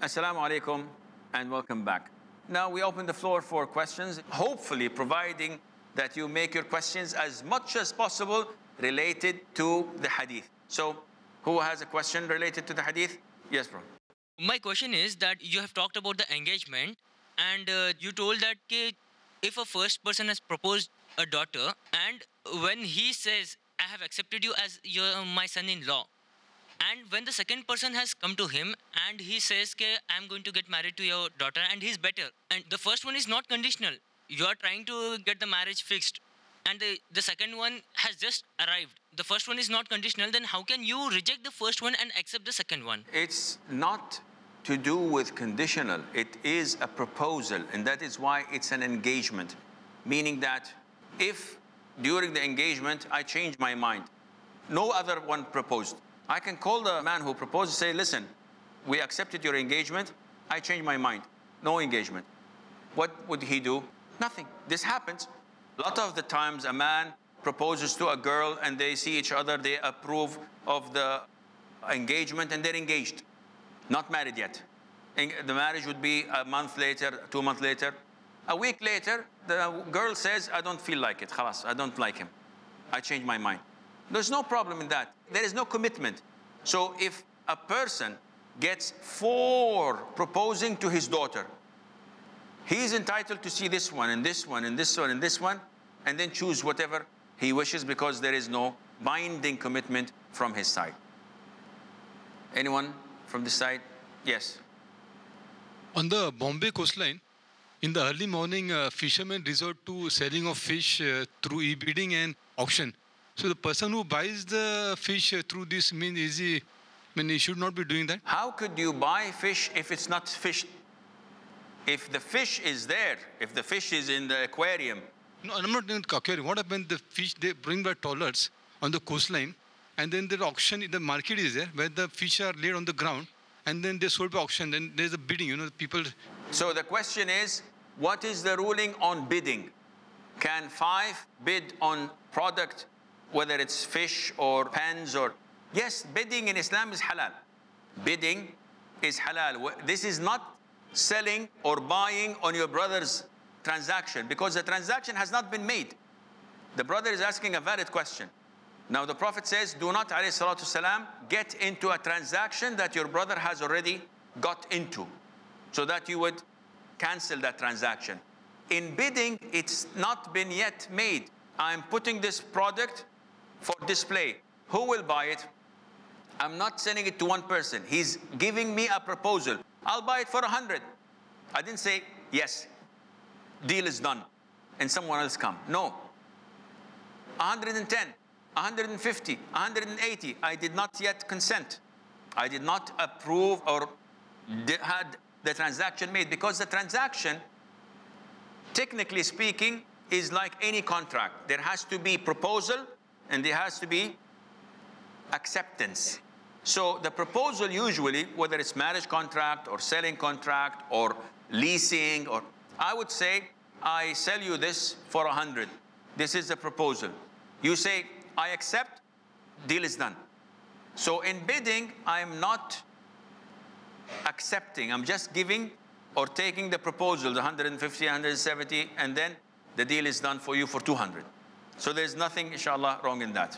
Assalamu alaikum and welcome back. Now we open the floor for questions, hopefully providing that you make your questions as much as possible related to the hadith. So, who has a question related to the hadith? Yes, bro. My question is that you have talked about the engagement, and you told that if a first person has proposed a daughter, and when he says, I have accepted you as my son-in-law, and when the second person has come to him and he says, I'm going to get married to your daughter, and he's better, and the first one is not conditional, you are trying to get the marriage fixed, and the second one has just arrived. The first one is not conditional, then how can you reject the first one and accept the second one? It's not to do with conditional, it is a proposal, and that is why it's an engagement. Meaning that if during the engagement I change my mind, no other one proposed, I can call the man who proposed and say, listen, we accepted your engagement, I changed my mind, no engagement. What would he do? Nothing. This happens. A lot of the times a man proposes to a girl and they see each other, they approve of the engagement and they're engaged, not married yet. The marriage would be a month later, 2 months later. A week later, the girl says, I don't feel like it, khalas, I don't like him. I changed my mind. There's no problem in that. There is no commitment. So if a person gets 4 proposing to his daughter, he is entitled to see this one and this one and this one and this one, and then choose whatever he wishes because there is no binding commitment from his side. Anyone from this side? Yes. On the Bombay coastline, in the early morning, fishermen resort to selling of fish through e-bidding and auction. So the person who buys the fish through this means he should not be doing that. How could you buy fish if it's not fished? If the fish is there, if the fish is in the aquarium. No, I'm not doing aquarium. What happens? The fish they bring by trawlers on the coastline, and then the auction, the market is there where the fish are laid on the ground, and then they sold by auction. Then there's a bidding. People. So the question is, what is the ruling on bidding? Can 5 bid on product, whether it's fish or pens or... Yes, bidding in Islam is halal. Bidding is halal. This is not selling or buying on your brother's transaction because the transaction has not been made. The brother is asking a valid question. Now the Prophet says, do not, alayhi salatu salam, get into a transaction that your brother has already got into, so that you would cancel that transaction. In bidding, it's not been yet made. I'm putting this product for display. Who will buy it? I'm not sending it to one person. He's giving me a proposal. I'll buy it for 100. I didn't say, yes, deal is done, and someone else come. No. 110, 150, 180. I did not yet consent. I did not approve or had the transaction made, because the transaction, technically speaking, is like any contract. There has to be proposal and there has to be acceptance. So the proposal usually, whether it's marriage contract or selling contract or leasing, or I would say, I sell you this for 100. This is the proposal. You say, I accept, deal is done. So in bidding, I'm not accepting. I'm just giving or taking the proposal, the 150, 170, and then the deal is done for you for 200. So there's nothing, inshallah, wrong in that.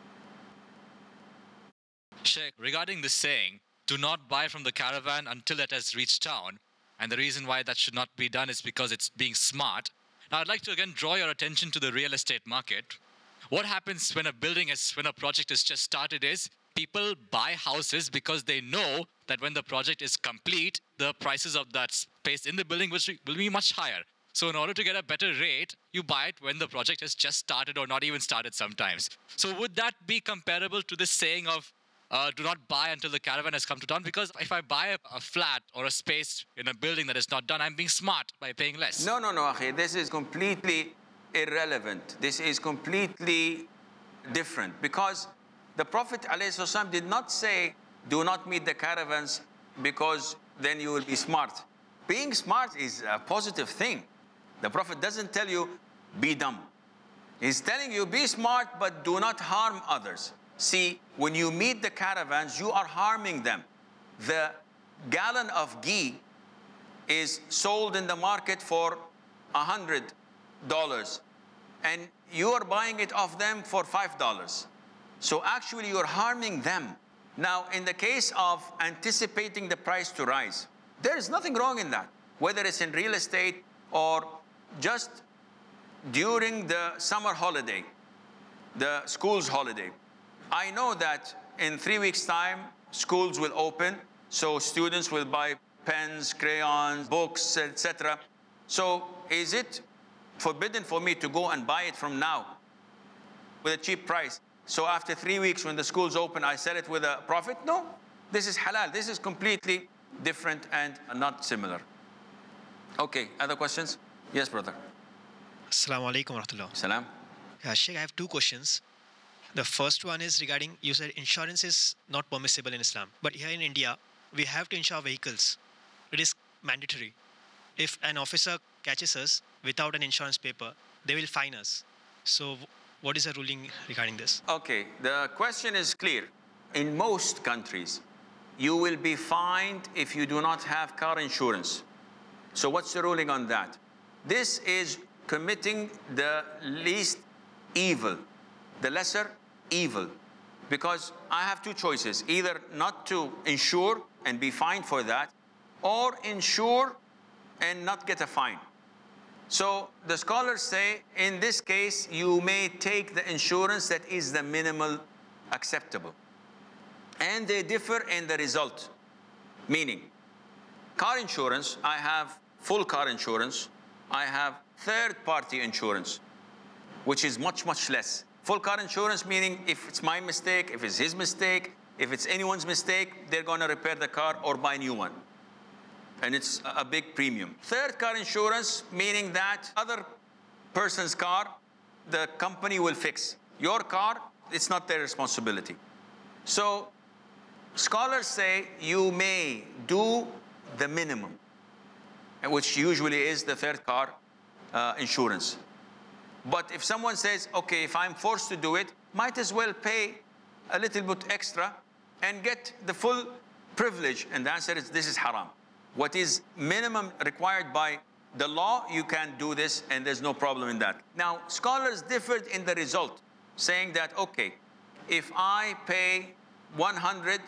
Sheikh, regarding this saying, do not buy from the caravan until it has reached town, and the reason why that should not be done is because it's being smart. Now, I'd like to again draw your attention to the real estate market. What happens when a project is just started is people buy houses because they know that when the project is complete, the prices of that space in the building will be much higher. So in order to get a better rate, you buy it when the project has just started or not even started sometimes. So would that be comparable to this saying of do not buy until the caravan has come to town? Because if I buy a flat or a space in a building that is not done, I'm being smart by paying less. No, akhi. This is completely irrelevant. This is completely different, because the Prophet ﷺ did not say, do not meet the caravans because then you will be smart. Being smart is a positive thing. The Prophet doesn't tell you, be dumb. He's telling you, be smart, but do not harm others. See, when you meet the caravans, you are harming them. The gallon of ghee is sold in the market for $100 and you are buying it off them for $5. So actually you're harming them. Now, in the case of anticipating the price to rise, there is nothing wrong in that, whether it's in real estate or just during the summer holiday, the school's holiday. I know that in 3 weeks' time, schools will open, so students will buy pens, crayons, books, etc. So is it forbidden for me to go and buy it from now with a cheap price? So after 3 weeks, when the schools open, I sell it with a profit? No, this is halal. This is completely different and not similar. Okay, other questions? Yes, brother. Assalamu alaikum warahmatullah. Salam. Sheikh, I have two questions. The first one is regarding, you said insurance is not permissible in Islam. But here in India, we have to insure vehicles. It is mandatory. If an officer catches us without an insurance paper, they will fine us. So what is the ruling regarding this? Okay, the question is clear. In most countries, you will be fined if you do not have car insurance. So what's the ruling on that? This is committing the least evil, the lesser evil. Because I have two choices, either not to insure and be fined for that, or insure and not get a fine. So the scholars say, in this case, you may take the insurance that is the minimal acceptable. And they differ in the result. Meaning, car insurance, I have full car insurance. I have third-party insurance, which is much, much less. Full car insurance meaning if it's my mistake, if it's his mistake, if it's anyone's mistake, they're going to repair the car or buy a new one. And it's a big premium. Third car insurance, meaning that other person's car, the company will fix. Your car, it's not their responsibility. So scholars say you may do the minimum, which usually is the third car insurance. But if someone says, okay, if I'm forced to do it, might as well pay a little bit extra and get the full privilege. And the answer is, this is haram. What is minimum required by the law, you can do this and there's no problem in that. Now, scholars differed in the result, saying that, okay, if I pay 100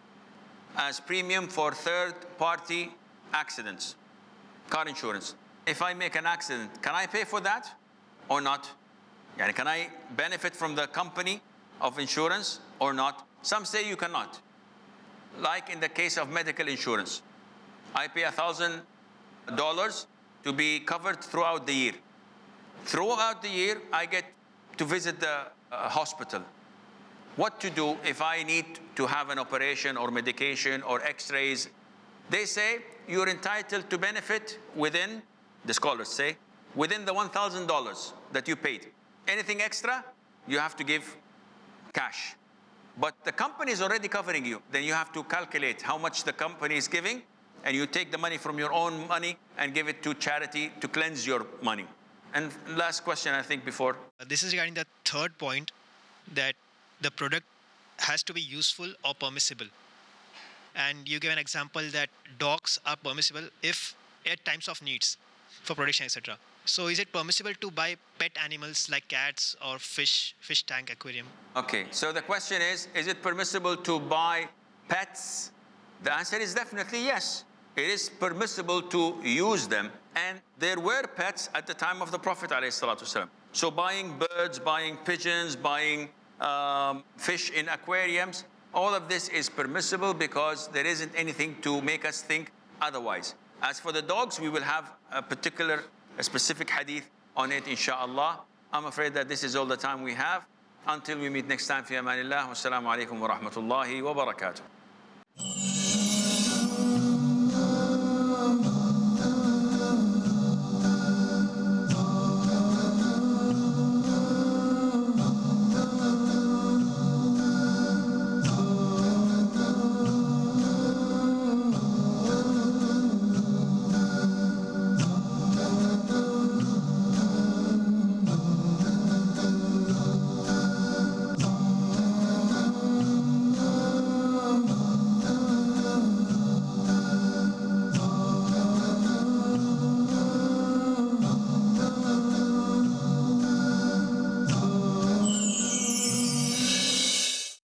as premium for third-party accidents, car insurance, if I make an accident, can I pay for that or not? Yani, can I benefit from the company of insurance or not? Some say you cannot. Like in the case of medical insurance. I pay $1,000 to be covered throughout the year. Throughout the year, I get to visit the hospital. What to do if I need to have an operation or medication or x-rays? They say you're entitled to benefit within, the scholars say, within the $1,000 that you paid. Anything extra, you have to give cash. But the company is already covering you. Then you have to calculate how much the company is giving, and you take the money from your own money and give it to charity to cleanse your money. And last question, I think, before. This is regarding the third point, that the product has to be useful or permissible. And you give an example that dogs are permissible if at times of needs for protection, etc. So is it permissible to buy pet animals like cats or fish tank aquarium? Okay, so the question is it permissible to buy pets? The answer is definitely yes. It is permissible to use them. And there were pets at the time of the Prophet ﷺ. So buying birds, buying pigeons, buying fish in aquariums, all of this is permissible because there isn't anything to make us think otherwise. As for the dogs, we will have a specific hadith on it, inshallah. I'm afraid that this is all the time we have. Until we meet next time, fi amanillah. Wassalamu alaikum wa rahmatullahi wa barakatuh.